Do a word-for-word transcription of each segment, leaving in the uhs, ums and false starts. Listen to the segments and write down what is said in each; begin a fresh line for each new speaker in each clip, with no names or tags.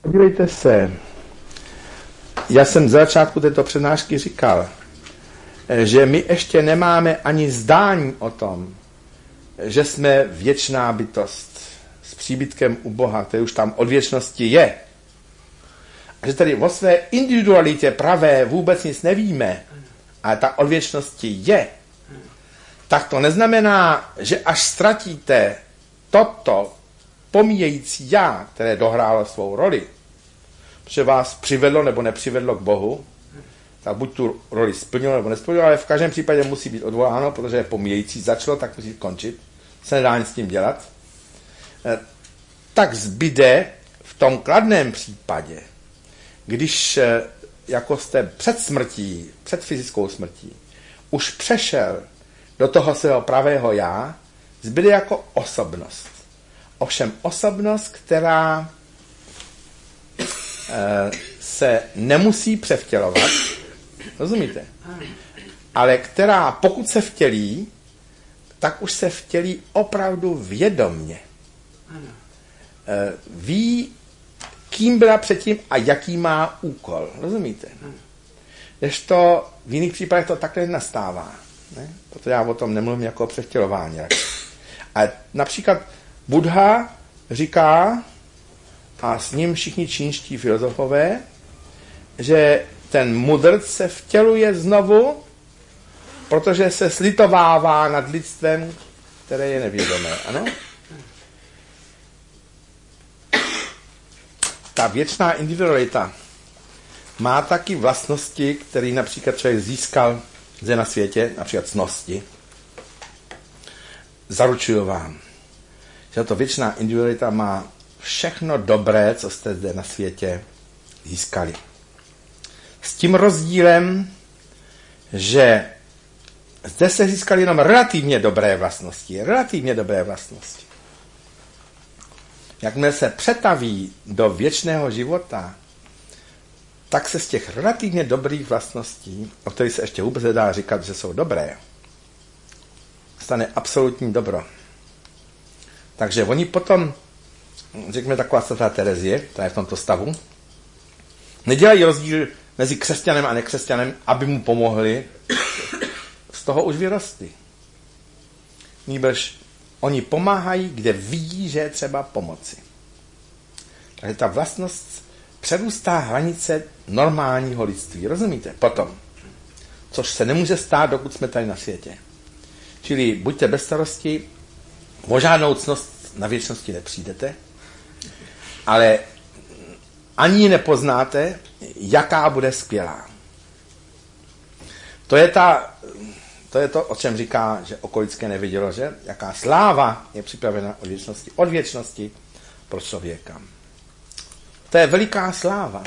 Podívejte se, já jsem z začátku této přednášky říkal, že my ještě nemáme ani zdání o tom, že jsme věčná bytost s příbytkem u Boha, který už tam od věčnosti je. A že tady o své individualitě pravé vůbec nic nevíme, ale ta od věčnosti je, tak to neznamená, že až ztratíte toto pomíjející já, které dohrálo svou roli, protože vás přivedlo nebo nepřivedlo k Bohu, tak buď tu roli splnilo nebo nesplnilo, ale v každém případě musí být odvoláno, protože je pomíjející, začalo, tak musí končit, se nedá nic s tím dělat, tak zbyde v tom kladném případě, když jako jste před smrtí, před fyzickou smrtí, už přešel do toho svého pravého já, zbyde jako osobnost. Ovšem osobnost, která e, se nemusí převtělovat, rozumíte? Ale která, pokud se vtělí, tak už se vtělí opravdu vědomně. E, ví, kým byla předtím a jaký má úkol. Rozumíte? Kdežto v jiných případech to takhle nastává. Ne? Proto já o tom nemluvím jako o převtělování. Ale například Buddha říká, a s ním všichni čínští filozofové, že ten mudrc se vtěluje znovu, protože se slitovává nad lidstvem, které je nevědomé. Ano? Ta věčná individualita má taky vlastnosti, které například člověk získal zde na světě, například cnosti. Zaručuju vám, že to věčná individualita má všechno dobré, co jste zde na světě získali. S tím rozdílem, že zde se získaly jenom relativně dobré vlastnosti. Relativně dobré vlastnosti. Jakmile se přetaví do věčného života, tak se z těch relativně dobrých vlastností, o kterých se ještě vůbec nedá říkat, že jsou dobré, stane absolutní dobro. Takže oni potom, řekněme taková svatá Terezie, která je v tomto stavu, nedělají rozdíl mezi křesťanem a nekřesťanem, aby mu pomohli, z toho už vyrostli. Nýbrž oni pomáhají, kde vidí, že je třeba pomoci. Takže ta vlastnost přerůstá hranice normálního lidství. Rozumíte? Potom. Což se nemůže stát, dokud jsme tady na světě. Čili buďte bez starosti, o žádnou ctnost na věčnosti nepřijdete, ale ani nepoznáte, jaká bude skvělá. To je, ta, to je to, o čem říká, že okolické nevidělo, že jaká sláva je připravena od věčnosti, od věčnosti pro člověka. To je veliká sláva.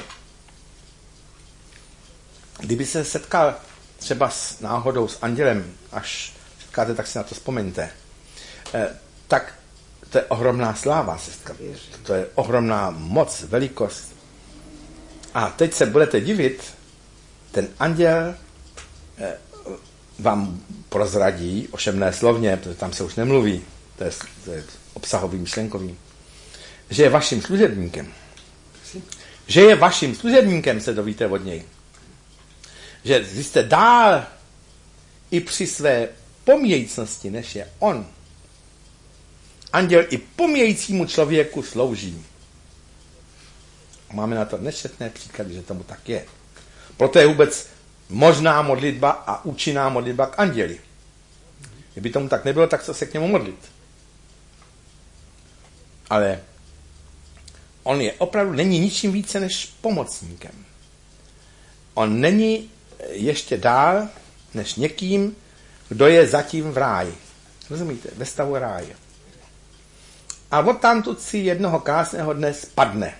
Kdyby se setkal třeba s náhodou s andělem, až setkáte, tak si na to vzpomeňte, eh, tak to je ohromná sláva. To je ohromná moc, velikost. A teď se budete divit, ten anděl eh, vám prozradí, ovšem ne slovně, protože tam se už nemluví, to je, to je obsahový, myšlenkový, že je vaším služebníkem. Že je vaším služebníkem, se dovíte od něj. Že vy jste dál i při své pomíjejícnosti, než je on. Anděl i pomíjejícímu člověku slouží. Máme na to nesčetné příklady, že tomu tak je. Proto je vůbec možná modlitba a účinná modlitba k anděli. Kdyby tomu tak nebylo, tak co se k němu modlit. Ale on je opravdu, není ničím více než pomocníkem. On není ještě dál než někým, kdo je zatím v ráji. Rozumíte? Ve stavu ráje. A odtamtud si jednoho krásného dne spadne.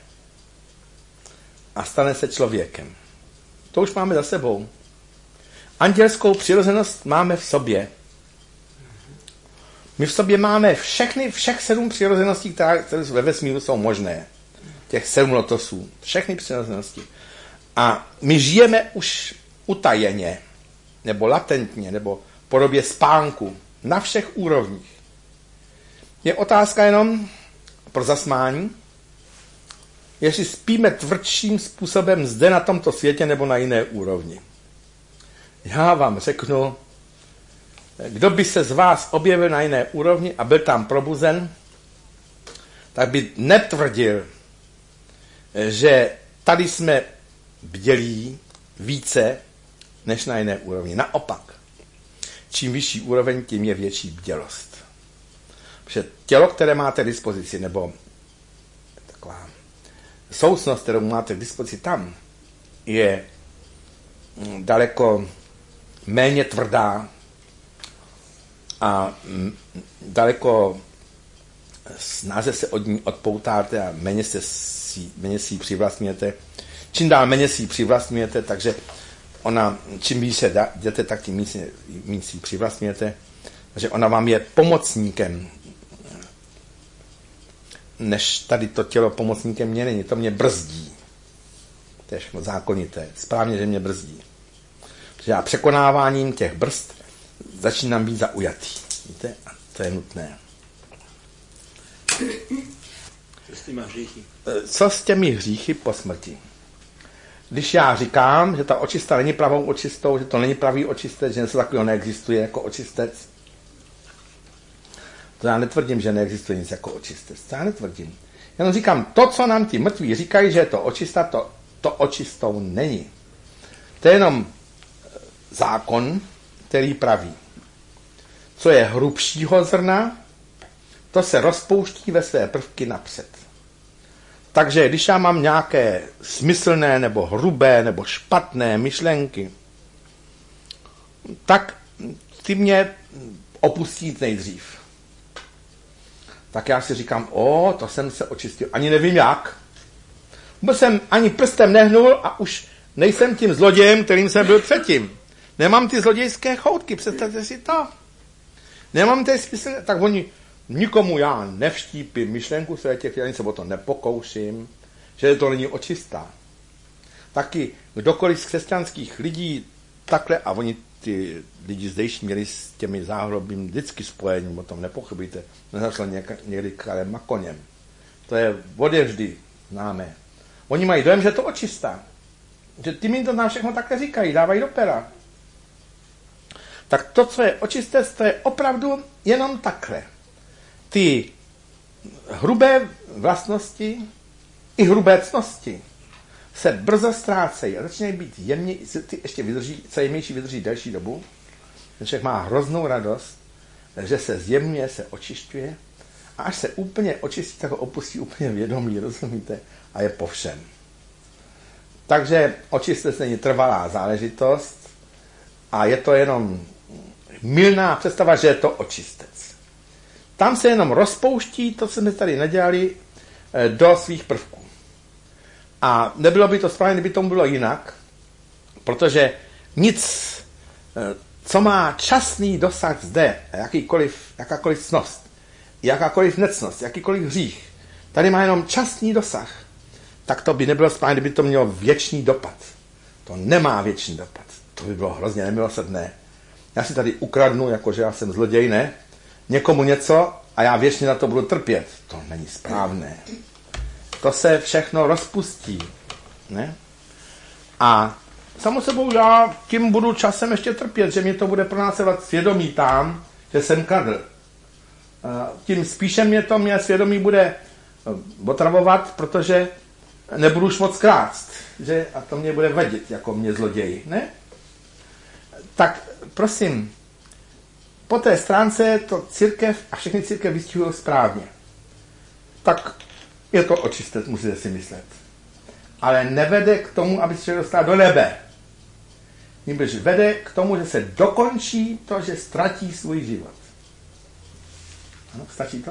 A stane se člověkem. To už máme za sebou. Andělskou přirozenost máme v sobě. My v sobě máme všechny, všech sedm přirozeností, které, které ve vesmíru jsou možné. Těch sedm lotosů. Všechny přirozenosti. A my žijeme už utajeně, nebo latentně, nebo v podobě spánku. Na všech úrovních. Je otázka jenom pro zasmání, jestli spíme tvrdším způsobem zde na tomto světě nebo na jiné úrovni. Já vám řeknu, kdo by se z vás objevil na jiné úrovni a byl tam probuzen, tak by netvrdil, že tady jsme bdělí více než na jiné úrovni. Naopak, čím vyšší úroveň, tím je větší bdělost. Protože tělo, které máte k dispozici, nebo taková soucnost, kterou máte k dispozici tam, je daleko méně tvrdá a daleko snáze se od ní odpoutáte a méně, se si, méně si ji přivlastňujete. Čím dál méně si ji přivlastňujete, takže ona, čím více jdete, tak tím méně si ji přivlastňujete. Takže ona vám je pomocníkem, než tady to tělo pomocníkem mě není. To mě brzdí. To je všechno zákonité. Správně, že mě brzdí. Protože já překonáváním těch brzd začínám být zaujatý. Víte? A to je nutné.
Co s těmi hříchy?
Co s těmi hříchy po smrti? Když já říkám, že ta očista není pravou očistou, že to není pravý očistec, že něco takového neexistuje jako očistec, to já netvrdím, že neexistuje nic jako očistec. To já netvrdím. Jenom říkám, to, co nám ti mrtví říkají, že je to očista, to, to očistou není. To je jenom zákon, který praví. Co je hrubšího zrna, to se rozpouští ve své prvky napřed. Takže když já mám nějaké smyslné, nebo hrubé, nebo špatné myšlenky, tak ty mě opustí nejdřív. Tak já si říkám, o, to jsem se očistil. Ani nevím jak. Vůbec jsem ani prstem nehnul a už nejsem tím zlodějem, kterým jsem byl předtím. Nemám ty zlodějské choutky, představte si to. Nemám ty smyslné, tak oni, nikomu já nevštípím myšlenku své těch, ani se o to nepokouším, že to není očistá. Taky kdokoliv z křesťanských lidí takhle, a oni ty lidi zdejší měli s těmi záhrobím vždycky spojení, o tom nepochybujte, nezašlo někdy králem a koněm. To je odevždy známé. Oni mají dojem, že to očistá. Že ty mi to nám všechno takhle říkají, dávají do pera. Tak to, co je očistec, to je opravdu jenom takhle. Ty hrubé vlastnosti i hrubé ctnosti se brzo ztrácejí a začínají být jemně, ty ještě vydrží, co jemnější vydrží delší dobu. Ten člověk má hroznou radost, že se zjemňuje, se očišťuje a až se úplně očistí, tak ho opustí úplně vědomí, rozumíte? A je po všem. Takže očistec není trvalá záležitost a je to jenom mylná představa, že je to očistec. Tam se jenom rozpouští to, co jsme tady nedělali, do svých prvků. A nebylo by to správně, kdyby tomu bylo jinak, protože nic, co má časný dosah zde, jakýkoliv, jakákoliv ctnost, jakákoliv nectnost, jakýkoliv hřích, tady má jenom časný dosah, tak to by nebylo správně, kdyby to mělo věčný dopad. To nemá věčný dopad. To by bylo hrozně nemilosrdné. Já si tady ukradnu, jakože já jsem zloděj, ne? Někomu něco a já věčně na to budu trpět. To není správné. To se všechno rozpustí. Ne? A samozřejmě já tím budu časem ještě trpět, že mě to bude pronásledovat svědomí tam, že jsem kradl. Tím spíše mě to mě svědomí bude otravovat, protože nebudu už moc krást. Že? A to mě bude vadit, jako mě zloději. Ne? Tak prosím, po té stránce to církev a všechny církev vystihují správně. Tak je to očistec, musíte si myslet. Ale nevede k tomu, aby se člověk dostal do nebe. Nýbrž vede k tomu, že se dokončí to, že ztratí svůj život. Ano, stačí to?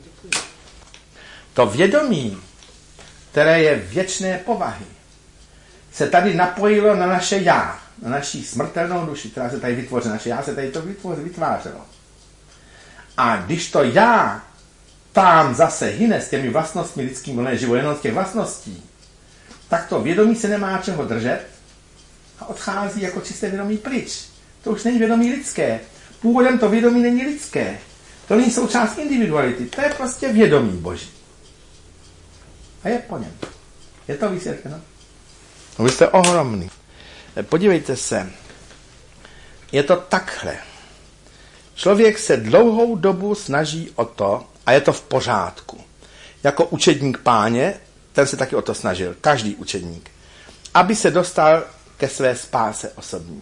To vědomí, které je věčné povahy, se tady napojilo na naše já, na naší smrtelnou duši, která se tady vytvořila. Naše já se tady to vytvářelo. A když to já tam zase hyne s těmi vlastnostmi lidskými, ono je živo jenom z těch vlastností, tak to vědomí se nemá čeho držet a odchází jako čisté vědomí pryč. To už není vědomí lidské. Původem to vědomí není lidské. To není součást individuality. To je prostě vědomí Boží. A je po něm. Je to vysvětleno? No, vy jste ohromný. Podívejte se. Je to takhle. Člověk se dlouhou dobu snaží o to, a je to v pořádku. Jako učedník Páně, ten se taky o to snažil, každý učedník, aby se dostal ke své spáse osobní.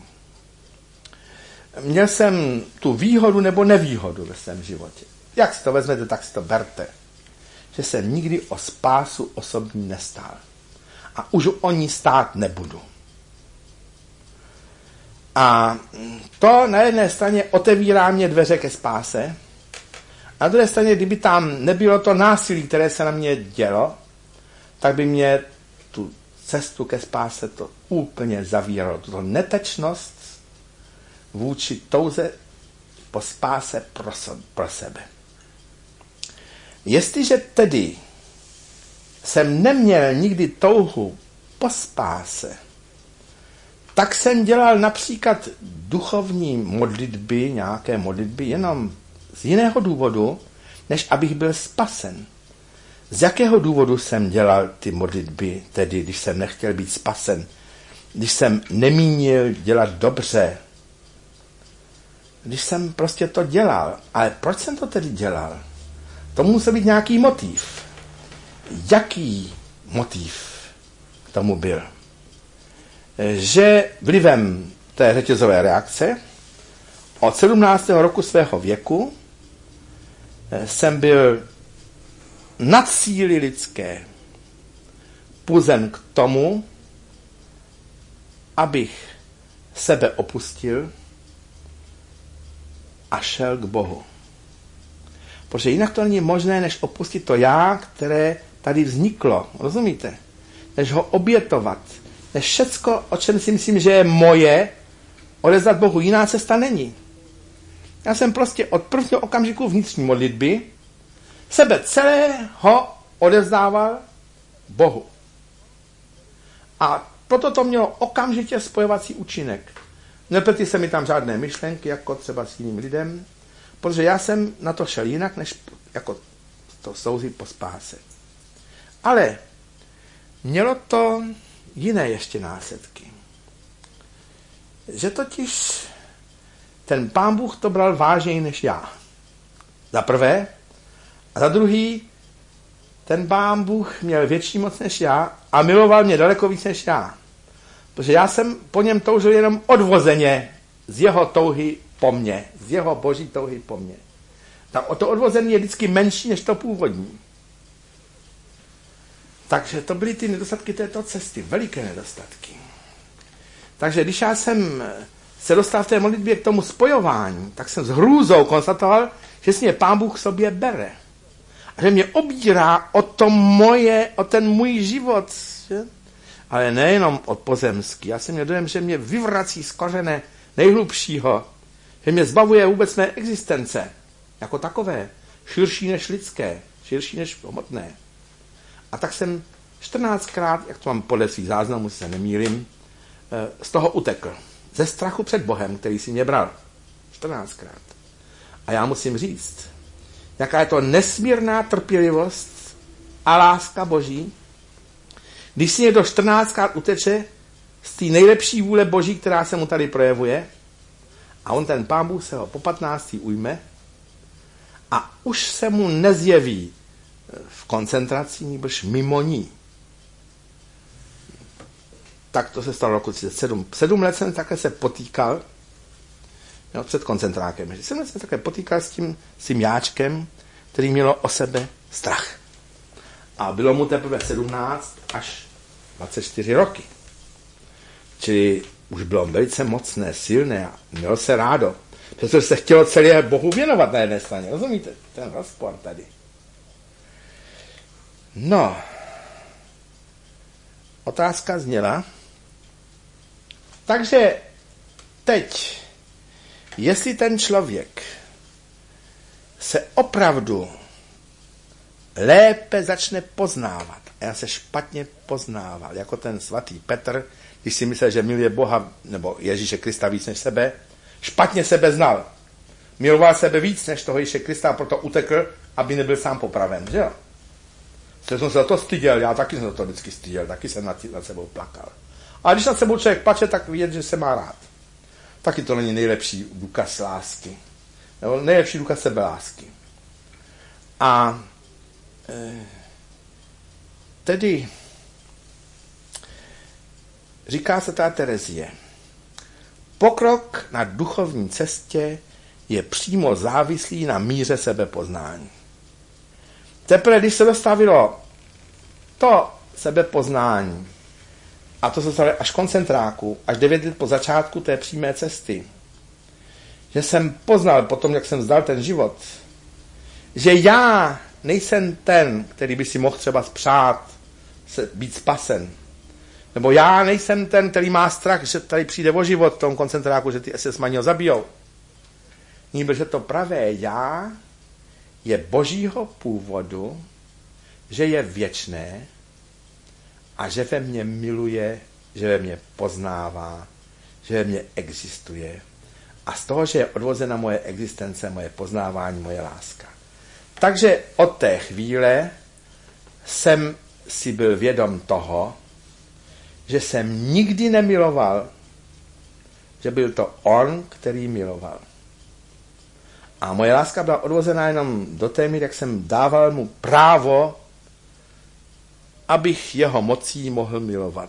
Měl jsem tu výhodu nebo nevýhodu ve svém životě. Jak si to vezmete, tak si to berte. Že jsem nikdy o spásu osobní nestál. A už o ní stát nebudu. A to na jedné straně otevírá mě dveře ke spáse, a na druhé straně, kdyby tam nebylo to násilí, které se na mě dělo, tak by mě tu cestu ke spáse to úplně zavíralo. Tuto netečnost vůči touze po spáse pro, so, pro sebe. Jestliže tedy jsem neměl nikdy touhu po spáse, tak jsem dělal například duchovní modlitby, nějaké modlitby, jenom z jiného důvodu, než abych byl spasen. Z jakého důvodu jsem dělal ty modlitby, tedy když jsem nechtěl být spasen, když jsem nemínil dělat dobře, když jsem prostě to dělal. Ale proč jsem to tedy dělal? To musel být nějaký motiv. Jaký motiv k tomu byl? Že vlivem té řetězové reakce od sedmnáctého roku svého věku jsem byl nad síly lidské puzen k tomu, abych sebe opustil a šel k Bohu. Protože jinak to není možné, než opustit to já, které tady vzniklo. Rozumíte? Než ho obětovat. Než všecko, o čem si myslím, že je moje, odevzdat Bohu. Jiná cesta není. Já jsem prostě od prvního okamžiku vnitřní modlitby sebe celého odevzdával Bohu. A proto to mělo okamžitě spojovací účinek. Nepletly se mi tam žádné myšlenky, jako třeba s jiným lidem, protože já jsem na to šel jinak, než jako to souzit po spáse. Ale mělo to jiné ještě následky. Že totiž ten Pán Bůh to bral vážněji než já. Za prvé. A za druhý, ten Pán Bůh měl větší moc než já a miloval mě daleko víc než já. Protože já jsem po něm toužil jenom odvozeně z jeho touhy po mně. Z jeho boží touhy po mně. To odvození je vždycky menší než to původní. Takže to byly ty nedostatky této cesty. Veliké nedostatky. Takže když já jsem se dostal v té modlitbě k tomu spojování, tak jsem s hrůzou konstatoval, že si mě Pán Bůh sobě bere. A že mě obírá o to moje, o ten můj život. Že? Ale nejenom od pozemský. Já jsem měl dojem, že mě vyvrací z kořene nejhlubšího. Že mě zbavuje vůbec mé existence. Jako takové. Širší než lidské. Širší než hmotné. A tak jsem čtrnáctkrát, jak to mám podle svých záznamů, se nemýlím, z toho utekl. Ze strachu před Bohem, který si mě bral. čtrnáctkrát. A já musím říct, jaká je to nesmírná trpělivost a láska Boží, když si někdo čtrnáctkrát uteče z té nejlepší vůle Boží, která se mu tady projevuje, a on ten Pán Bůh se ho po patnáctý ujme a už se mu nezjeví v koncentraci, nebož mimo ní. Tak to se stalo roku třicet sedm. Sedm let jsem také se potýkal, jo, před koncentrákem. Sedm let jsem také potýkal s tím, s tím jáčkem, který mělo o sebe strach. A bylo mu teprve sedmnáct až dvacet čtyři roky. Čili už bylo velice mocné, silné a mělo se rádo. Protože se chtělo celé Bohu věnovat na jedné straně. Rozumíte? Ten rozpor tady. No. Otázka zněla. Takže teď, jestli ten člověk se opravdu lépe začne poznávat, a já se špatně poznával, jako ten svatý Petr, když si myslel, že miluje Boha, nebo Ježíše Krista víc než sebe, špatně sebe znal. Miloval sebe víc než toho Ježíše Krista, a proto utekl, aby nebyl sám popraven, že jo? jsem se za to styděl, já taky jsem za to vždycky styděl, taky jsem nad, nad sebou plakal. A když nad sebou člověk plače, tak vidět, že se má rád. Taky to není nejlepší důkaz lásky. Nebo nejlepší důkaz sebelásky. A e, tedy říká se ta Terezie, pokrok na duchovní cestě je přímo závislý na míře sebepoznání. Teprve, když se dostavilo to sebepoznání, a to se stalo až koncentráku, až devět let po začátku té přímé cesty, že jsem poznal potom, jak jsem vzdal ten život, že já nejsem ten, který by si mohl třeba spřát se, být spasen. Nebo já nejsem ten, který má strach, že tady přijde o život v tom koncentráku, že ty esesmani ho zabijou. Nýbrž, že to pravé já je božího původu, že je věčné a že ve mně miluje, že ve mně poznává, že ve mně existuje. A z toho, že je odvozena moje existence, moje poznávání, moje láska. Takže od té chvíle jsem si byl vědom toho, že jsem nikdy nemiloval, že byl to on, který miloval. A moje láska byla odvozená jenom do té míry, jak jsem dával mu právo, abych jeho mocí mohl milovat.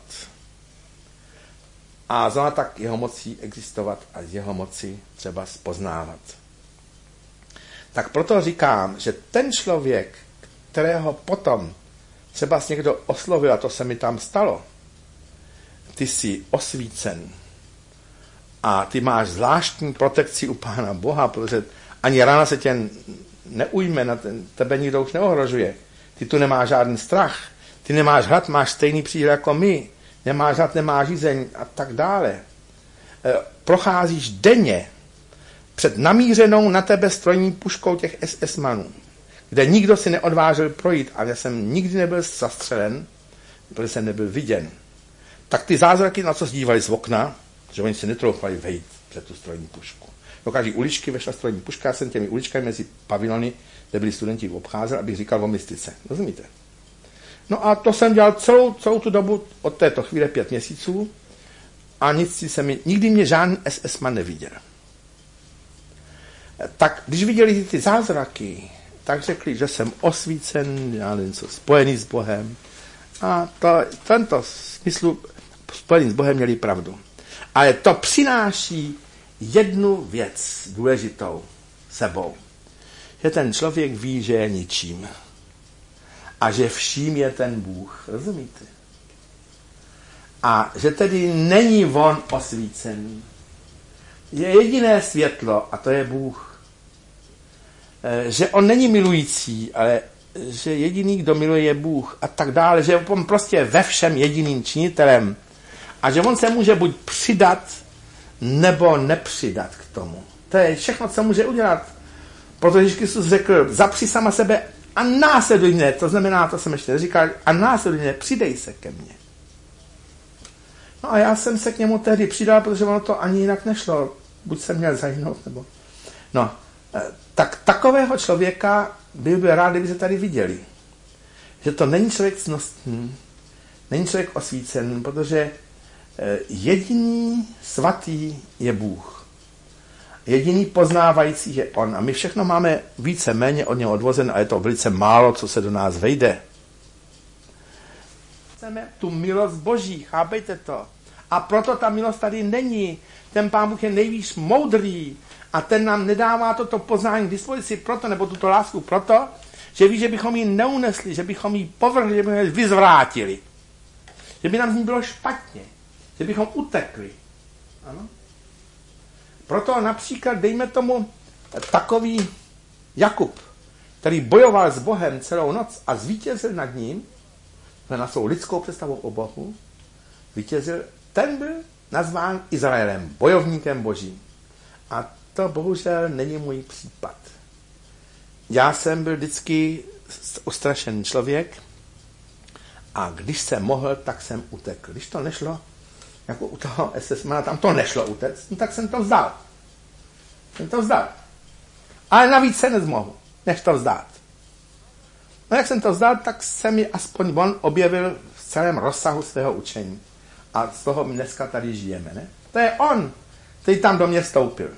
A znamená tak jeho mocí existovat a z jeho moci třeba spoznávat. Tak proto říkám, že ten člověk, kterého potom třeba někdo oslovil, a to se mi tam stalo, ty jsi osvícen a ty máš zvláštní protekci u Pána Boha, protože ani rána se tě neujme, na ten, tebe nikdo už neohrožuje. Ty tu nemáš žádný strach, ty nemáš hlad, máš stejný příhled jako my, nemáš hlad, nemáš žízeň a tak dále. E, procházíš denně před namířenou na tebe strojní puškou těch esesmanů, kde nikdo si neodvážil projít a já jsem nikdy nebyl zastřelen, protože jsem nebyl viděn. Tak ty zázraky, na co se dívali z okna, že oni si netroufali vejít před tu strojní pušku. Do každé uličky vešla strojní puška, já jsem těmi uličkami mezi pavilony, kde byli studenti, obcházel, abych říkal o mystice. Rozumíte? No a to jsem dělal celou, celou tu dobu od této chvíle pět měsíců a nic si se mi, nikdy mě žádný esesman neviděl. Tak když viděli ty zázraky, tak řekli, že jsem osvícen, já nevím co, spojený s Bohem. A to, tento smyslu spojený s Bohem měli pravdu. Ale to přináší jednu věc důležitou sebou. Že ten člověk ví, že je ničím. A že vším je ten Bůh. Rozumíte? A že tedy není on osvícený. Je jediné světlo a to je Bůh. Že on není milující, ale že jediný, kdo miluje, je Bůh a tak dále. Že on prostě ve všem jediným činitelem. A že on se může buď přidat, nebo nepřidat k tomu. To je všechno, co může udělat. Protože Ježíš Kristus řekl, zapři sama sebe a následuj mě. To znamená, to jsem ještě neříkal, a následuj mě, přidej se ke mně. No a já jsem se k němu tehdy přidal, protože ono to ani jinak nešlo. Buď jsem měl zahynout, nebo... No, tak takového člověka by byl rád, kdyby se tady viděli. Že to není člověk cnostný, není člověk osvícený, protože jediný svatý je Bůh. Jediný poznávající je on. A my všechno máme více méně od něho odvozen a je to velice málo, co se do nás vejde. Chceme tu milost Boží, chápejte to. A proto ta milost tady není. Ten Pán Bůh je nejvíc moudrý a ten nám nedává toto poznání k dispozici proto, nebo tuto lásku proto, že ví, že bychom ji neunesli, že bychom ji povrhli, že bychom ji vyzvrátili. Že by nám z ní bylo špatně. Že bychom utekli. Ano? Proto například dejme tomu takový Jakub, který bojoval s Bohem celou noc a zvítězil nad ním, na svou lidskou představu o Bohu, vítězil, ten byl nazván Izraelem, bojovníkem Božím. A to bohužel není můj případ. Já jsem byl vždycky ustrašený člověk a když jsem mohl, tak jsem utekl. Když to nešlo, jako u toho esesmana, tam to nešlo utéct, no tak jsem to vzdal. Jsem to vzdal. Ale navíc se nezmohu, než to vzdát. No jak jsem to vzdal, tak jsem ji aspoň on objevil v celém rozsahu svého učení. A z toho my dneska tady žijeme, ne? To je on, který tam do mě vstoupil.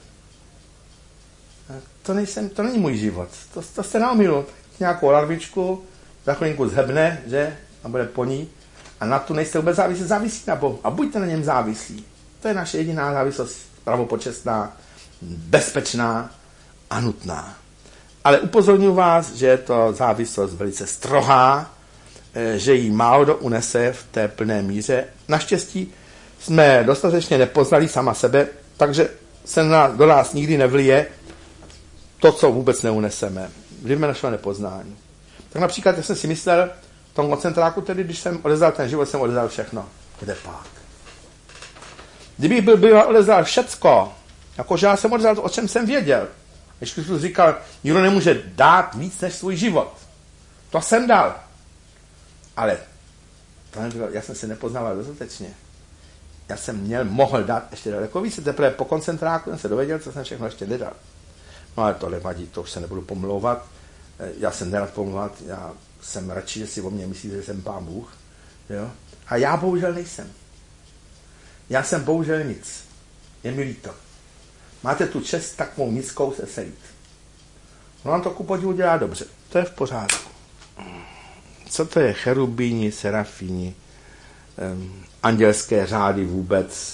To, nejsem, to není můj život. To, to jste na omylu. Nějakou larvičku, za chvilinku zhebne, že? A bude po ní. A na tu nejste vůbec závislí, závisí na Bohu. A buďte na něm závislí. To je naše jediná závislost, pravopočestná, bezpečná a nutná. Ale upozorňuji vás, že je to závislost velice strohá, že ji málo kdo unese v té plné míře. Naštěstí jsme dostatečně nepoznali sama sebe, takže se na, do nás nikdy nevlije to, co vůbec neuneseme. Vlivme našeho nepoznání. Tak například, já jsem si myslel, v tom koncentráku, tedy, když jsem odezdal ten život, jsem odezdal všechno. Kde pak? Kdybych byl, byl odezdal všecko, jakože já jsem odezdal to, o čem jsem věděl. Když Kristus říkal, nikdo nemůže dát víc než svůj život. To jsem dal. Ale to nebylo, já jsem se nepoznával dostatečně. Já jsem měl, mohl dát ještě daleko víc. Teprve po koncentráku jsem se dověděl, co jsem všechno ještě nedal. No ale to nevadí, to už se nebudu pomlouvat. Já jsem nerad pomlouvat, já jsem radši, že si o mě myslí, že jsem Pán Bůh. Jo? A já bohužel nejsem. Já jsem bohužel nic. Je mi líto. Máte tu čest takovou nízkou se sejít. No vám to ku podivu dělá dobře. To je v pořádku. Co to je cherubíni, serafíni, um, andělské řády vůbec?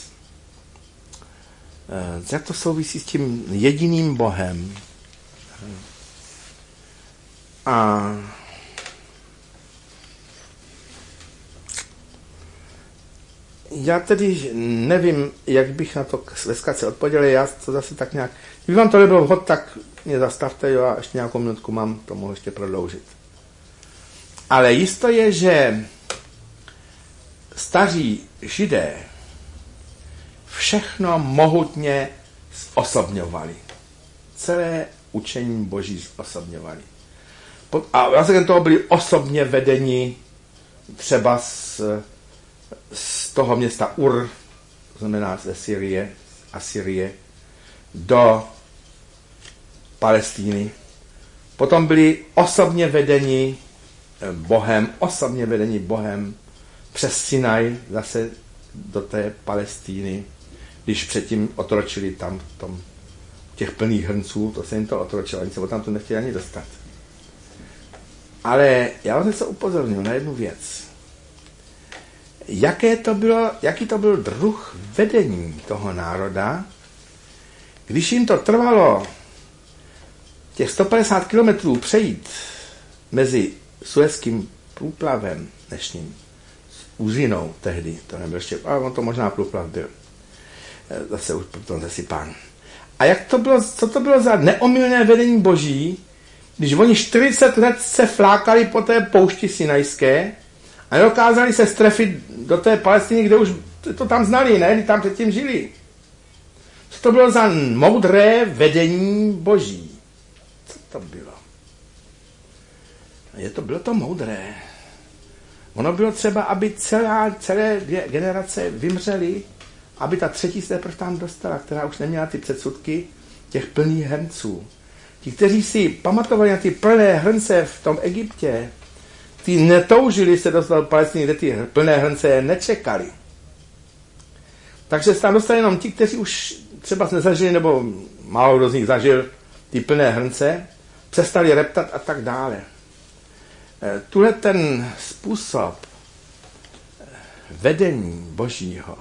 Um, jak to souvisí s tím jediným Bohem? A já tedy nevím, jak bych na to ve zkratce odpověděl, já to zase tak nějak, kdyby vám to nebylo vhod, tak mě zastavte, jo, a ještě nějakou minutku mám, to mohu ještě prodloužit. Ale jisto je, že staří Židé všechno mohutně zosobňovali. Celé učení Boží zosobňovali. A vlastně toho byli osobně vedeni třeba z, z toho města Ur, to znamená ze Syrie, Asyrie, do Palestíny. Potom byli osobně vedeni Bohem, osobně vedeni Bohem přes Sinaj zase do té Palestíny, když předtím otročili tam v tom, těch plných hrnců, to se jim to otročilo, ani se o tam to nechtěli ani dostat. Ale já vás něco upozorňuji na jednu věc. Jaké to bylo, jaký to byl druh vedení toho národa, když jim to trvalo těch sto padesát kilometrů přejít mezi Suezským průplavem dnešním, s úzinou tehdy, to nebyl ještě, ale on to možná průplav byl, zase už potom zasypán. A jak to bylo, co to bylo za neomylné vedení Boží, když oni čtyřicet let se flákali po té poušti sinajské a nedokázali se strefit do té Palestiny, kde už to tam znali, ne? Kdy tam předtím žili. Co to bylo za moudré vedení Boží? Co to bylo? Je to, bylo to moudré. Ono bylo třeba, aby celá, celé dvě generace vymřely, aby ta třetí se teprve tam dostala, která už neměla ty předsudky těch plných hrnců. Ti, kteří si pamatovali na ty plné hrnce v tom Egyptě, ty netoužili se dostat do Palestiny, kde ty plné hrnce nečekali. Takže se tam dostali jenom ti, kteří už třeba nezažili, nebo málo kdo z nich zažil ty plné hrnce, přestali reptat a tak dále. Tuhle ten způsob vedení Božího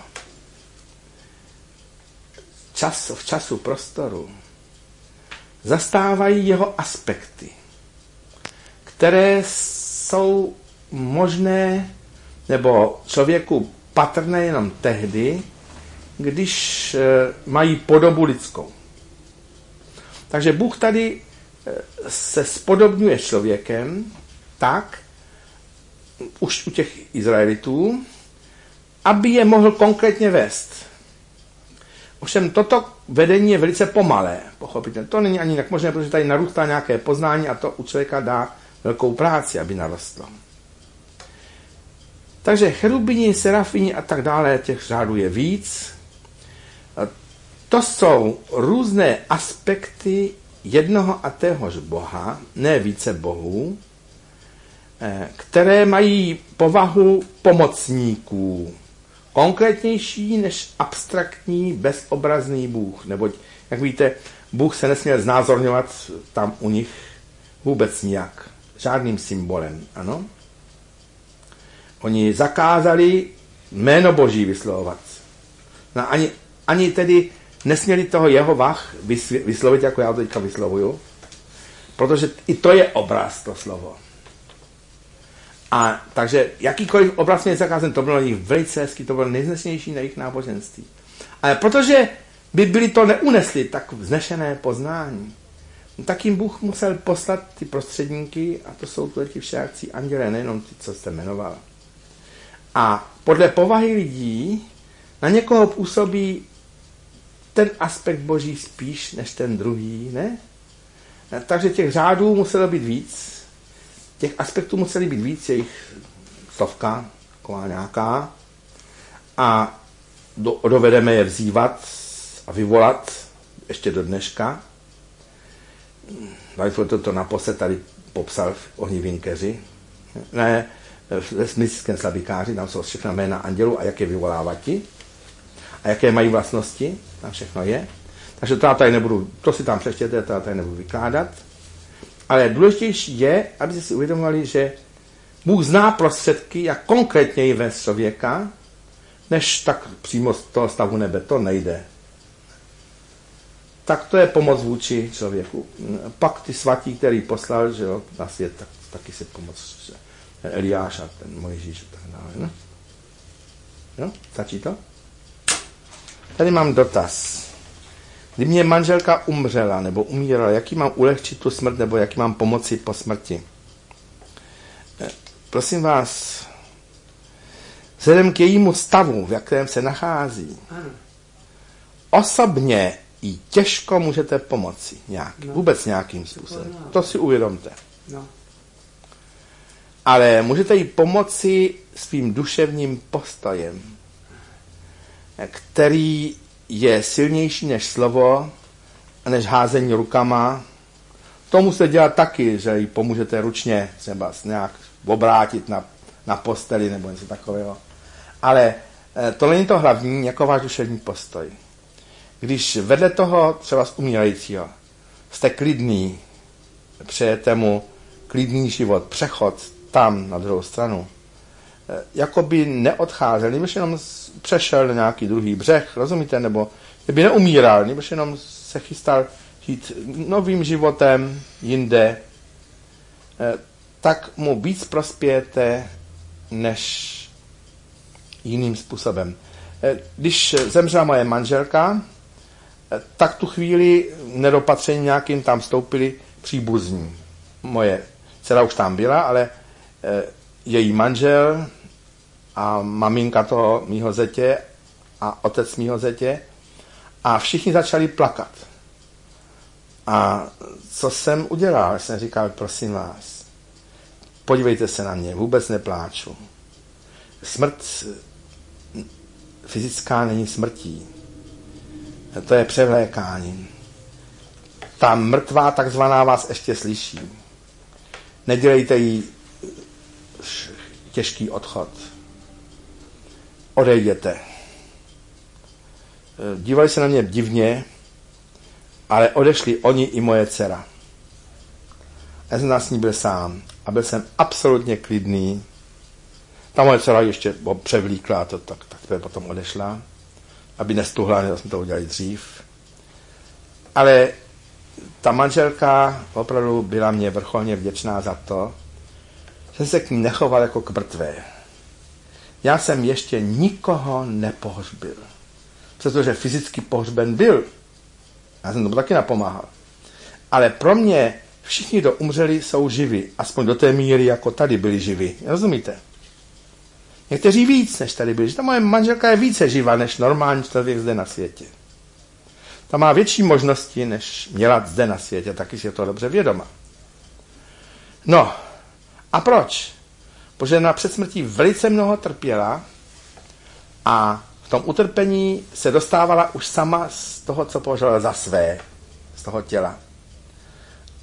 čas, v času, prostoru zastávají jeho aspekty, které jsou možné nebo člověku patrné jenom tehdy, když mají podobu lidskou. Takže Bůh tady se spodobňuje člověkem tak, už u těch Izraelitů, aby je mohl konkrétně vést. Ovšem toto vedení je velice pomalé, pochopitelně. To není ani tak možné, protože tady narůstá nějaké poznání a to u člověka dá velkou práci, aby narostlo. Takže cherubini, serafini a tak dále, těch řádů je víc. To jsou různé aspekty jednoho a téhož Boha, ne více bohů, které mají povahu pomocníků, konkrétnější než abstraktní, bezobrazný Bůh. Neboť, jak víte, Bůh se nesměl znázorňovat tam u nich vůbec nijak. Žádným symbolem, ano. Oni zakázali jméno Boží vyslovovat. No ani, ani tedy nesměli toho Jehovah vyslovit, jako já to teďka vyslovuju, protože i to je obraz, to slovo. A takže jakýkoliv obraz měl zakázen, to bylo jich velice hezký, to bylo nejznešenější na jejich náboženství. Ale protože by byli to neunesli, tak vznešené poznání, tak jim Bůh musel poslat ty prostředníky, a to jsou ti všejakcí andělé, nejenom ty, co jste jmenoval. A podle povahy lidí na někoho působí ten aspekt Boží spíš než ten druhý, ne? Takže těch řádů muselo být víc, těch aspektů museli být víc, je jich stovka, taková nějaká, a do, dovedeme je vzývat a vyvolat ještě do dneška. Dajfo toto naposled tady popsal v Ohnivinkeři, ne, ve smyslském slabikáři, tam jsou všechna jména andělů a jak je vyvolávati a jaké mají vlastnosti, tam všechno je. Takže to já tady nebudu, to si tam přečtěte, to já tady nebudu vykládat. Ale důležitější je, abyste si uvědomovali, že Bůh zná prostředky, jak konkrétněji vést člověka, než tak přímo z toho stavu nebe, to nejde. Tak to je pomoc vůči člověku. Pak ty svatí, který poslal, že jo, na svět, tak, taky se pomoc. Ten Eliáš a ten Mojžíš a tak dále. No? Jo, stačí to? Tady mám dotaz. Kdy mě manželka umřela nebo umírala, jaký mám ulehčit tu smrt nebo jaký mám pomoci po smrti? Prosím vás, vzhledem k jejímu stavu, v jakém se nachází, ano. Osobně jí těžko můžete pomoci nějak, no. Vůbec nějakým způsobem. To si uvědomte. No. Ale můžete jí pomoci svým duševním postojem, který je silnější než slovo a než házení rukama. To musíte dělat taky, že jí pomůžete ručně třeba nějak obrátit na, na posteli nebo něco takového. Ale to není to hlavní, jako váš duševní postoj. Když vedle toho třeba z umírajícího jste klidný, přejete mu klidný život, přechod tam na druhou stranu, jako by neodcházel, nebyš jenom přešel na nějaký druhý břeh, rozumíte, nebo by neumíral, nebyš jenom se chystal žít novým životem jinde, tak mu víc prospějete než jiným způsobem. Když zemřela moje manželka, tak tu chvíli nedopatření nějakým tam vstoupili příbuzní. Moje dcera už tam byla, ale její manžel a maminka toho mýho zetě a otec mýho zetě a všichni začali plakat. A co jsem udělal? Jsem říkal, prosím vás, podívejte se na mě, vůbec nepláču. Smrt fyzická není smrtí. To je převlékání. Ta mrtvá takzvaná vás ještě slyší. Nedělejte jí těžký odchod. Odejděte. Dívali se na mě divně, ale odešli oni i moje dcera. Já jsem s ní byl sám a byl jsem absolutně klidný. Ta moje dcera ještě ho převlíkla a to, tak, tak to je potom odešla, aby nestuhla, než jsme to udělali dřív. Ale ta manželka opravdu byla mě vrcholně vděčná za to, že se k ní nechoval jako k mrtvé. Já jsem ještě nikoho nepohřbil, protože fyzicky pohřben byl. Já jsem tomu taky napomáhal. Ale pro mě všichni, kdo umřeli, jsou živi. Aspoň do té míry, jako tady byli živi. Rozumíte? Někteří víc, než tady byli. Ta moje manželka je více živá, než normální člověk zde na světě. Ta má větší možnosti, než měla zde na světě. Taky si je to dobře vědoma. No, a proč? Protože na předsmrtí velice mnoho trpěla a v tom utrpení se dostávala už sama z toho, co považovala za své, z toho těla.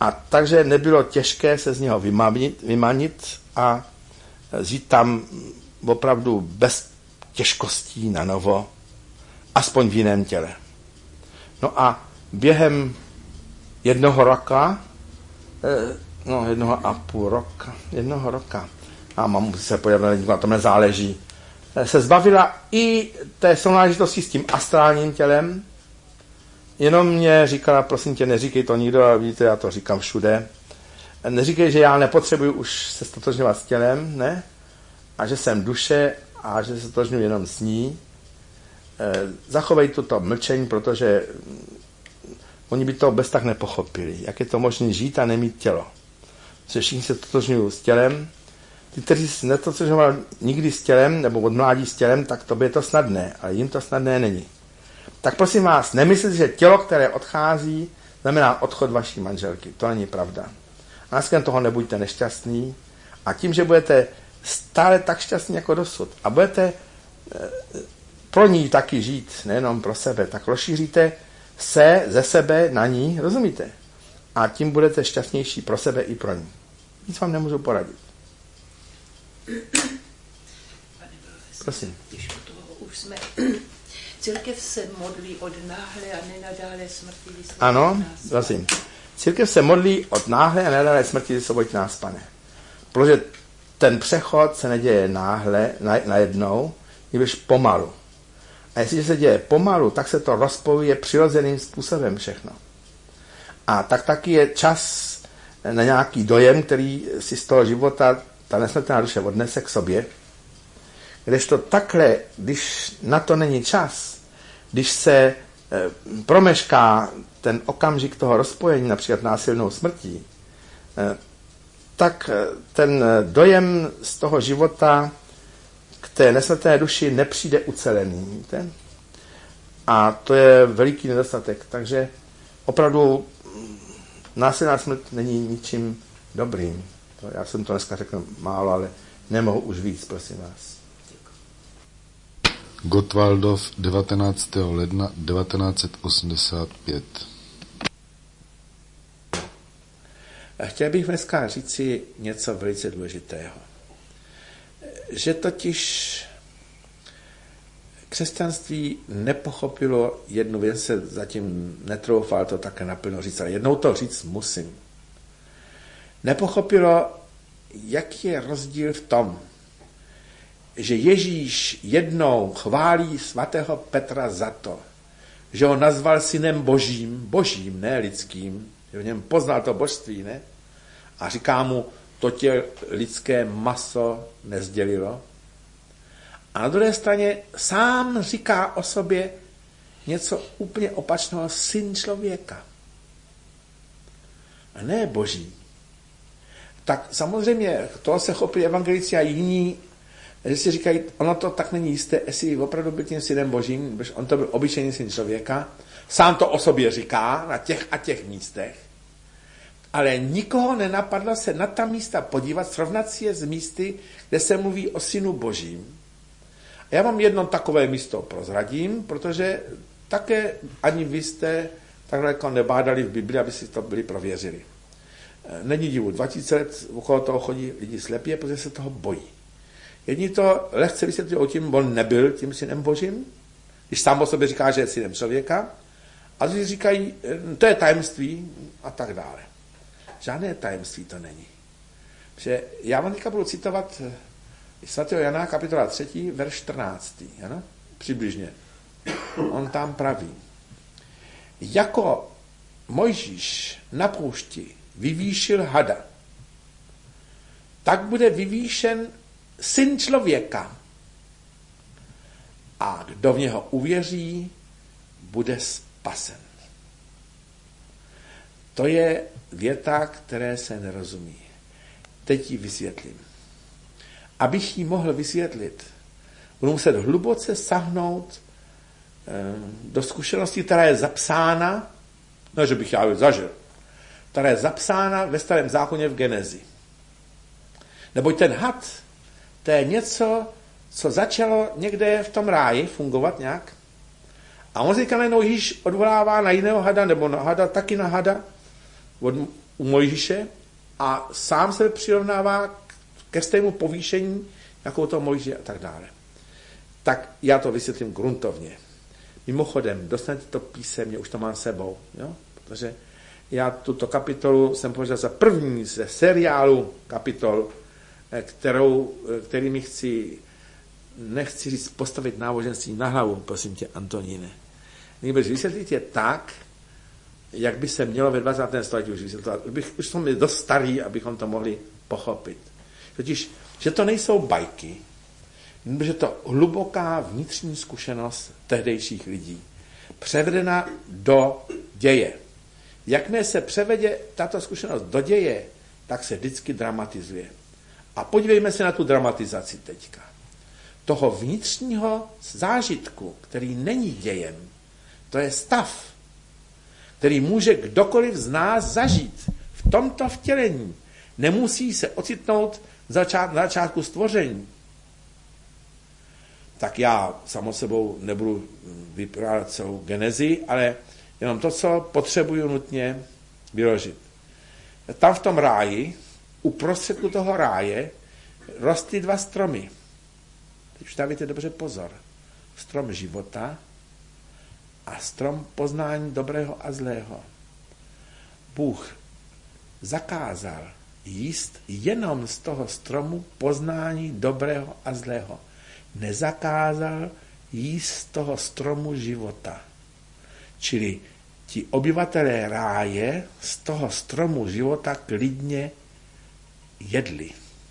A takže nebylo těžké se z něho vymanit, vymanit a žít tam opravdu bez těžkostí na novo, aspoň v jiném těle. No a během jednoho roka, no jednoho a půl roka, jednoho roka, a mám se podívat, na tom nezáleží, se zbavila i té sounáležitosti s tím astrálním tělem, jenom mě říkala, prosím tě, neříkej to nikdo, a vidíte, já to říkám všude, neříkej, že já nepotřebuji už se stotožňovat s tělem, ne, a že jsem duše a že se stotožňuji jenom s ní. Zachovej toto mlčení, protože oni by to bez tak nepochopili. Jak je to možné žít a nemít tělo? Protože všichni se totožňují s tělem. Ty, kteří se netotožňovali nikdy s tělem, nebo od mládí s tělem, tak to by je to snadné, ale jim to snadné není. Tak prosím vás, nemyslete, že tělo, které odchází, znamená odchod vaší manželky. To není pravda. A následně toho nebuďte nešťastný. A tím, že budete stále tak šťastný jako dosud a budete pro ní taky žít, nejenom pro sebe, tak rozšíříte se ze sebe na ní, rozumíte? A tím budete šťastnější pro sebe i pro ní. Nic vám nemůžu poradit. Prosím.
Když u toho už jsme... Církev se modlí od náhle a nenadále smrti vysvobodit.
Ano, prosím. Církev se modlí od náhle a nenadále smrti vysvobodit nás, Pane. Protože ten přechod se neděje náhle, najednou, nebož pomalu. A jestliže se děje pomalu, tak se to rozpojuje přirozeným způsobem všechno. A tak taky je čas na nějaký dojem, který si z toho života ta nesmrtelná duše odnese k sobě. Kdežto takhle, když na to není čas, když se e, promešká ten okamžik toho rozpojení, například násilnou smrtí, e, tak ten dojem z toho života k té nesmrtelné duši nepřijde ucelený. Víte? A to je veliký nedostatek. Takže opravdu násilná smrt není ničím dobrým. To, já jsem to dneska řekl málo, ale nemohu už víc, prosím vás.
Gottwaldov devatenáctého ledna devatenáct set osmdesát pět.
Chtěl bych dneska říci něco velice důležitého. Že totiž křesťanství nepochopilo jednu věc, se zatím netroufal to také naplno říct, ale jednou to říct musím. Nepochopilo, jaký je rozdíl v tom, že Ježíš jednou chválí svatého Petra za to, že ho nazval synem božím, božím, ne lidským, že v něm poznal to božství, ne? A říká mu, to tě lidské maso nezdělilo. A na druhé straně sám říká o sobě něco úplně opačného, syn člověka. A ne boží. Tak samozřejmě toho se chopí evangelici a jiní, že si říkají, ono to tak není jisté, jestli opravdu byl tím synem božím, protože on to byl obyčejný syn člověka, sám to o sobě říká na těch a těch místech, ale nikoho nenapadlo se na ta místa podívat, srovnat si je s místy, kde se mluví o synu božím. A já vám jedno takové místo prozradím, protože také ani vy jste tak daleko nebádali v Bibli, aby si to byli prověřili. Není divu, dva tisíce let okolo toho chodí lidi slepě, protože se toho bojí. Jedni to lehce vysvětlují o tím, on nebyl tím synem božím, když sám o sobě říká, že je synem člověka, a když říkají, to je tajemství a tak dále. Žádné tajemství to není. Že já vám teďka budu citovat svatého Jana, kapitola třetí, verš čtrnáctý. Ano? Přibližně. On tam praví. Jako Mojžíš na poušti vyvýšil hada, tak bude vyvýšen syn člověka. A kdo v něho uvěří, bude spasen. To je věta, které se nerozumí. Teď ji vysvětlím. Abych ji mohl vysvětlit, budu muset hluboce sahnout do zkušenosti, která je zapsána, ne, že bych já ji zažil, která je zapsána ve Starém zákoně v Genezi. Neboť ten had, to je něco, co začalo někde v tom ráji fungovat nějak. A on říká, najednou již odvolává na jiného hada, nebo na hada, taky na hada. Od u Mojžíše a sám se přirovnává ke stejnému povýšení, jako to Mojžíše a tak dále. Tak já to vysvětlím gruntovně. Mimochodem, dostanete to písemně, už to mám sebou, jo? Protože já tuto kapitolu jsem považoval za první ze seriálu kapitol, kterou, kterými chci, nechci říct postavit náboženství na hlavu, prosím tě, Antoníne. Nebož vysvětlit je tak, jak by se mělo ve dvacátém století už vysvětlovat. Už, už jsme dost starý, abychom to mohli pochopit. Totiž, že to nejsou bajky, že to hluboká vnitřní zkušenost tehdejších lidí, převedena do děje. Jakmile se převede tato zkušenost do děje, tak se vždycky dramatizuje. A podívejme se na tu dramatizaci teďka. Toho vnitřního zážitku, který není dějem, to je stav, který může kdokoliv z nás zažít v tomto vtělení. Nemusí se ocitnout na začátku stvoření. Tak já samo sebou nebudu vyprávět celou genezi, ale jenom to, co potřebuju nutně vyložit. Tam v tom ráji, uprostředku toho ráje, rostly dva stromy. Teď už dávajte dobře pozor. Strom života a strom poznání dobrého a zlého. Bůh zakázal jíst jenom z toho stromu poznání dobrého a zlého. Nezakázal jíst z toho stromu života. Čili ti obyvatelé ráje z toho stromu života klidně jedli.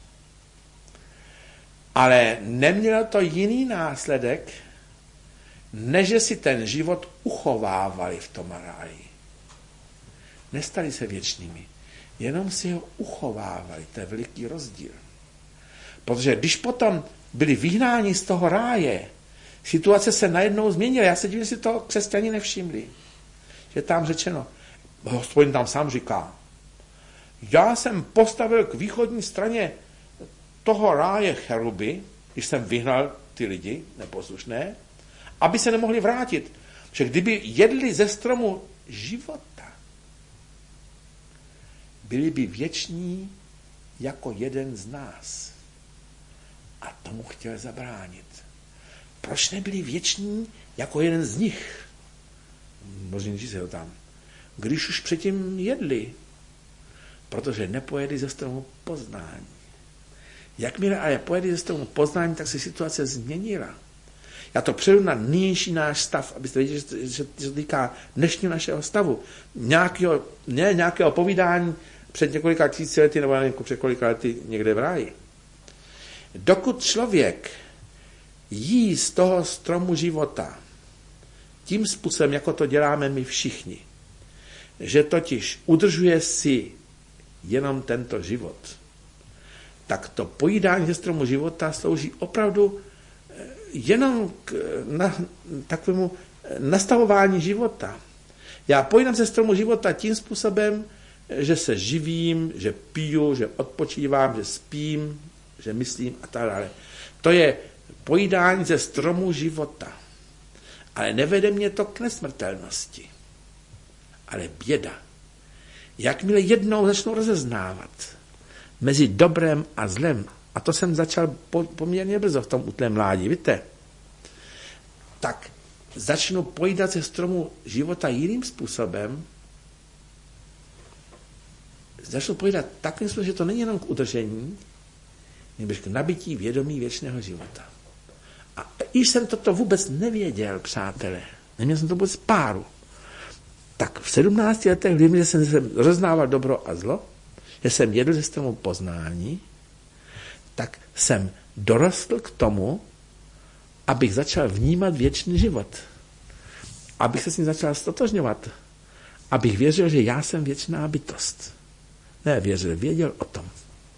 Ale nemělo to jiný následek, než že si ten život uchovávali v tom ráji. Nestali se věčnými, jenom si ho uchovávali. To je veliký rozdíl. Protože když potom byli vyhnáni z toho ráje, situace se najednou změnila. Já se divím, si to křesťani nevšimli. Že tam řečeno, Hospodin tam sám říká, já jsem postavil k východní straně toho ráje cheruby, když jsem vyhnal ty lidi neposlušné, aby se nemohli vrátit. Protože kdyby jedli ze stromu života, byli by věční jako jeden z nás. A tomu chtěl zabránit. Proč nebyli věční jako jeden z nich? Možná říct ho tam. Když už předtím jedli, protože nepojedli ze stromu poznání. Jakmile ale pojedli ze stromu poznání, tak se situace změnila. Já to převedu na nynější náš stav, abyste věděli, že, že, že to týká dnešního našeho stavu. Nějakého, ne nějakého povídání před několika tisíci lety, nebo nevím, před kolika lety někde v ráji. Dokud člověk jí z toho stromu života tím způsobem, jako to děláme my všichni, že totiž udržuje si jenom tento život, tak to pojídání ze stromu života slouží opravdu jenom k na, takovému nastavování života. Já pojídám ze stromu života tím způsobem, že se živím, že piju, že odpočívám, že spím, že myslím a tak dále. To je pojídání ze stromu života. Ale nevede mě to k nesmrtelnosti. Ale běda. Jakmile jednou začnu rozeznávat mezi dobrem a zlem, a to jsem začal po, poměrně brzo v tom útlém mládí, víte, tak začnu pojídat ze stromu života jiným způsobem, začnu pojídat takovým způsobem, že to není jenom k udržení, nebož k nabití vědomí věčného života. A když jsem toto vůbec nevěděl, přátelé, neměl jsem to vůbec páru, tak v sedmnácti letech, když jsem roznával dobro a zlo, že jsem jedl ze stromu poznání, tak jsem dorostl k tomu, abych začal vnímat věčný život. Abych se s ním začal stotožňovat. Abych věřil, že já jsem věčná bytost. Ne věřil, věděl o tom.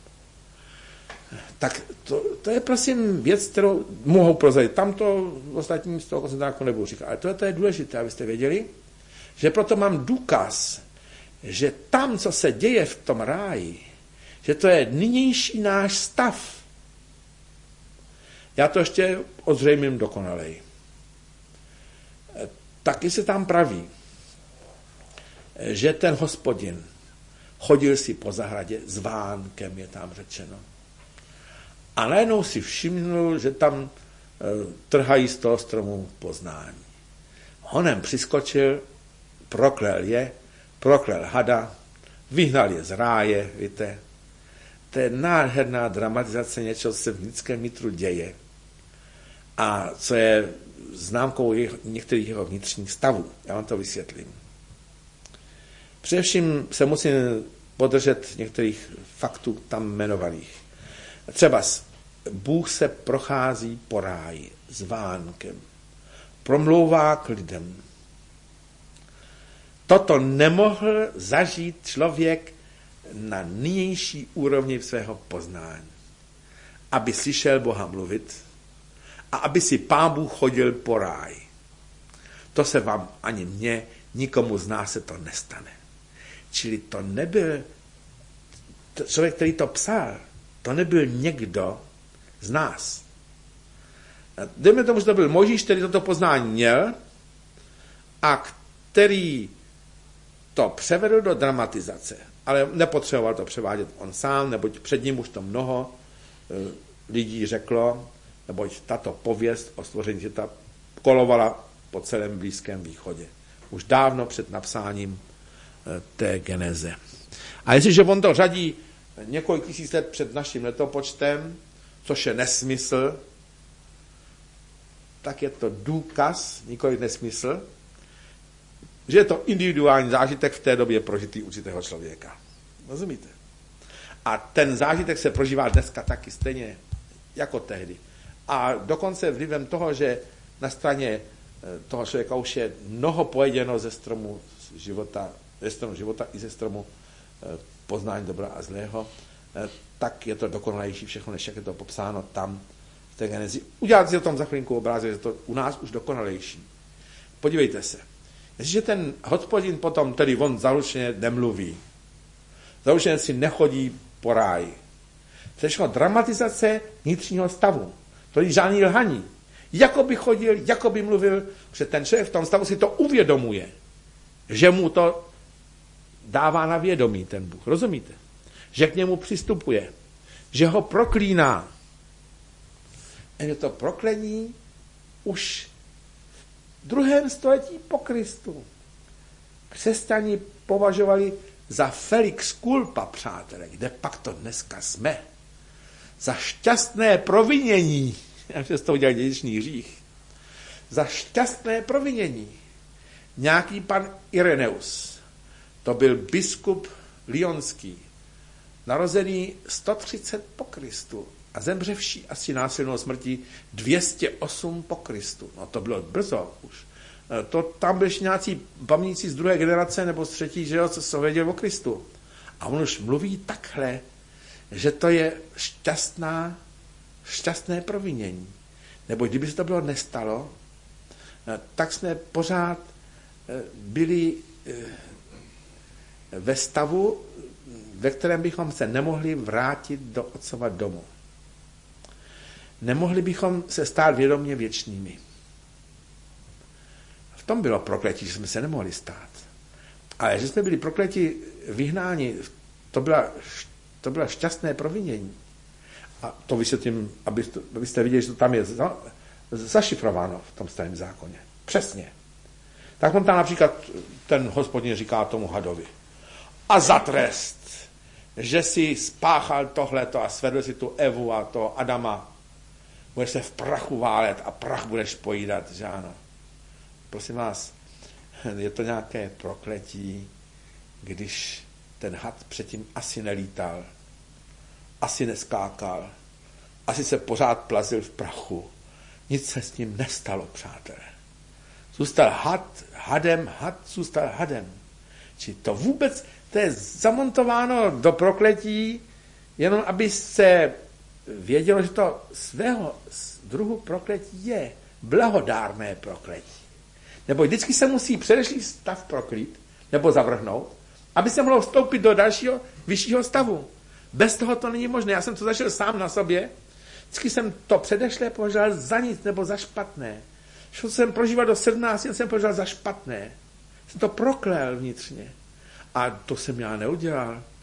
Tak to, to je prosím věc, kterou mohou prozradit. Tamto ostatním z toho koncentráku nebudu říkat. Ale to, to je důležité, abyste věděli, že proto mám důkaz, že tam, co se děje v tom ráji, že to je nynější náš stav. Já to ještě ozřejmím dokonalej. Taky se tam praví, že ten Hospodin chodil si po zahradě s vánkem, je tam řečeno. A najednou si všimnul, že tam e, trhají z toho stromu poznání. Honem přiskočil, proklel je, proklel hada, vyhnal je z ráje, víte. To je nádherná dramatizace něčeho, co se v lidském nitru děje. A co je známkou jeho, některých jeho vnitřních stavů. Já vám to vysvětlím. Především se musím podržet některých faktů tam jmenovaných. Třeba Bůh se prochází po ráji s vánkem. Promlouvá k lidem. Toto nemohl zažít člověk na nynější úrovni svého poznání. Aby slyšel Boha mluvit a aby si Pán Bůh chodil po ráji. To se vám ani mně, nikomu z nás se to nestane. Čili to nebyl člověk, který to psal, to nebyl někdo z nás. Dejme tomu, že to byl Mojžíš, který toto poznání měl a který to převedl do dramatizace, ale nepotřeboval to převádět on sám, neboť před ním už to mnoho lidí řeklo, neboť tato pověst o stvoření světa kolovala po celém Blízkém východě. Už dávno před napsáním té geneze. A jestliže on to řadí několik tisíc let před naším letopočtem, což je nesmysl, tak je to důkaz, nikoliv nesmysl, že je to individuální zážitek v té době prožitý určitého člověka. Rozumíte? A ten zážitek se prožívá dneska taky stejně jako tehdy. A dokonce vlivem toho, že na straně toho člověka už je mnoho pojeděno ze stromu života, ze stromu života i ze stromu poznání dobra a zlého, tak je to dokonalejší všechno, než jak je to popsáno tam v té genezi. Udělat si o tom za chvilinku obrázek, že to u nás už dokonalejší. Podívejte se. Jestliže ten Hospodin potom, tedy on zaručeně nemluví, zaručeně si nechodí po ráji. To je všechno dramatizace vnitřního stavu. To je žádný lhaní. Jakoby chodil, jakoby mluvil, že ten člověk v tom stavu si to uvědomuje, že mu to dává na vědomí ten Bůh. Rozumíte? Že k němu přistupuje, že ho proklíná. A je to proklení už v druhém století po Kristu. Křesťani považovali za felix culpa, přátelé, kde pak to dneska jsme. Za šťastné provinění, já se z toho udělal dědičný hřích, za šťastné provinění. Nějaký pan Ireneus, to byl biskup lyonský, narozený sto třicet po Kristu a zemřevší asi násilnou smrtí dvě stě osm po Kristu. No to bylo brzo už. To tam byli nějací pamětníci z druhé generace nebo z třetí, že jo, co se věděl o Kristu. A on už mluví takhle, že to je šťastná, šťastné provinění. Nebo kdyby se to bylo nestalo, tak jsme pořád byli ve stavu, ve kterém bychom se nemohli vrátit do Otcova domu. Nemohli bychom se stát vědomě věčnými. V tom bylo prokletí, že jsme se nemohli stát. Ale že jsme byli prokleti, vyhnáni, to byla, to byla šťastné provinění. A to vysvětlím, abyste, abyste viděli, že to tam je za, zašifrováno v tom starém zákoně. Přesně. Tak on tam například, ten Hospodin říká tomu hadovi. A za trest, že si spáchal tohleto a svedl si tu Evu a toho Adama, budeš se v prachu válet a prach budeš pojídat, že ano. Prosím vás, je to nějaké prokletí, když ten had předtím asi nelítal, asi neskákal, asi se pořád plazil v prachu. Nic se s ním nestalo, přátelé. Zůstal had, hadem, had zůstal hadem. Či to vůbec, to je zamontováno do prokletí, jenom aby se vědělo, že to svého druhu prokletí je blahodárné prokletí. Nebo vždycky se musí předešlý stav proklít, nebo zavrhnout, aby se mohlo vstoupit do dalšího, vyššího stavu. Bez toho to není možné. Já jsem to zažil sám na sobě. Vždycky jsem to předešlé považoval za nic nebo za špatné. Šel jsem prožívat do sedmnácti, jsem považoval za špatné. Jsem to proklel vnitřně. A to jsem já neudělal.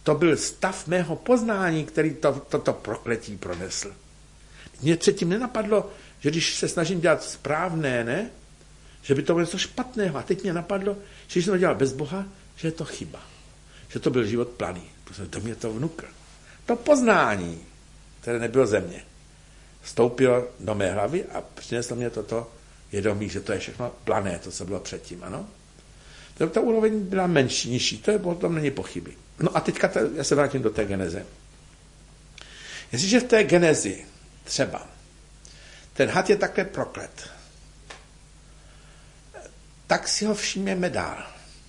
to byl stav mého poznání, který toto to, to prokletí pronesl. Mně předtím nenapadlo, že když se snažím dělat správné, ne, že by to bylo něco špatného. A teď mě napadlo, že když jsem to dělal bez Boha, že je to chyba. Že to byl život planý. Protože to mě to vnukl. To poznání, které nebylo ze mě, vstoupilo do mé hlavy a přineslo mě toto vědomí, že to je všechno plané, to, co bylo předtím, ano. To, ta úroveň byla menší, nižší, to je, o tom není pochyby. No a teďka to, já se vrátím do té geneze. Jestliže v té genezi třeba ten had je také proklet, tak si ho všimněme dál.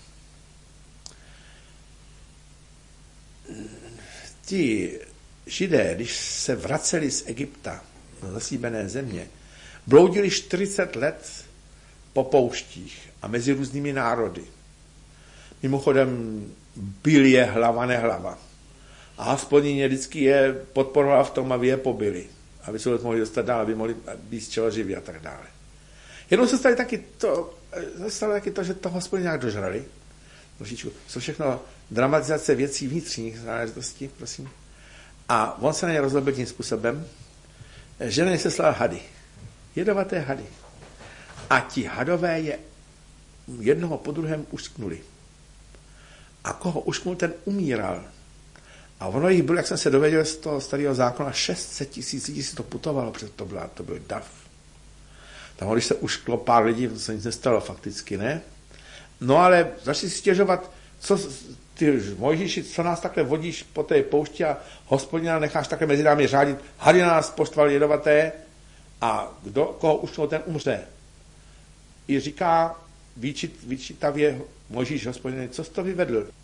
Ti Židé, když se vraceli z Egypta do zaslíbené země, bloudili čtyřicet let po pouštích a mezi různými národy. Mimochodem byl je hlava, nehlava. A Hospodin je vždycky je podporoval v tom, aby je pobili. Aby se mohli dostat dál, aby mohli být z čeho živí a tak dále. Jednou se stalo taky to, stalo taky to, že to Hospodin nějak dožrali. Trošičku. Jsou všechno dramatizace věcí vnitřních záležitostí, prosím. A on se na ně rozlobil tím způsobem, že na ně seslal hady. Jedovaté hady. A ti hadové je jednoho po druhém ušknuli. A koho ušknul, ten umíral. A ono jich bylo, jak jsem se dověděl z toho starého zákona, šest set tisíc lidí si to putovalo, protože to, byla, to byl dav. Tam, když se ušklo pár lidí, to se nic nestalo fakticky, ne? No ale začali si stěžovat, co ty Mojžíši, co nás takhle vodíš po té poušti a Hospodina necháš takhle mezi námi řádit, hady na nás poštval jedovaté a kdo, koho ušknul, ten umře. I říká výčit, výčitavě Mojžíš Hospodine, co jsi to vyvedl?